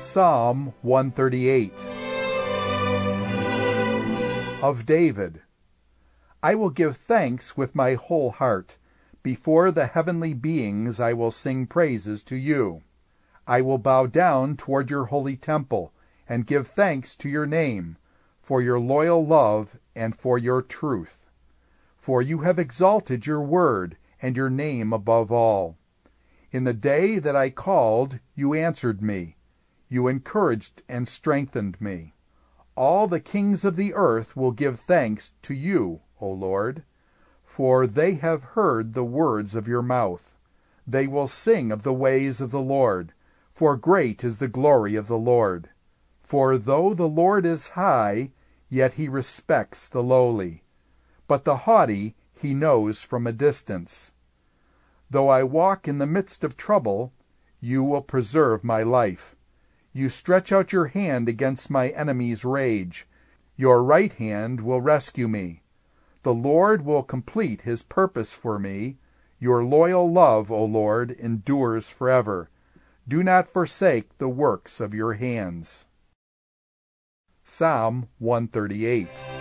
Psalm 138. Of David. I will give thanks with my whole heart. Before the heavenly beings I will sing praises to you. I will bow down toward your holy temple, and give thanks to your name, for your loyal love and for your truth. For you have exalted your word and your name above all. In the day that I called, you answered me. You encouraged and strengthened me. All the kings of the earth will give thanks to you, O Lord, for they have heard the words of your mouth. They will sing of the ways of the Lord, for great is the glory of the Lord. For though the Lord is high, yet he respects the lowly, but the haughty he knows from a distance. Though I walk in the midst of trouble, you will preserve my life. You stretch out your hand against my enemy's rage. Your right hand will rescue me. The Lord will complete his purpose for me. Your loyal love, O Lord, endures forever. Do not forsake the works of your hands. Psalm 138.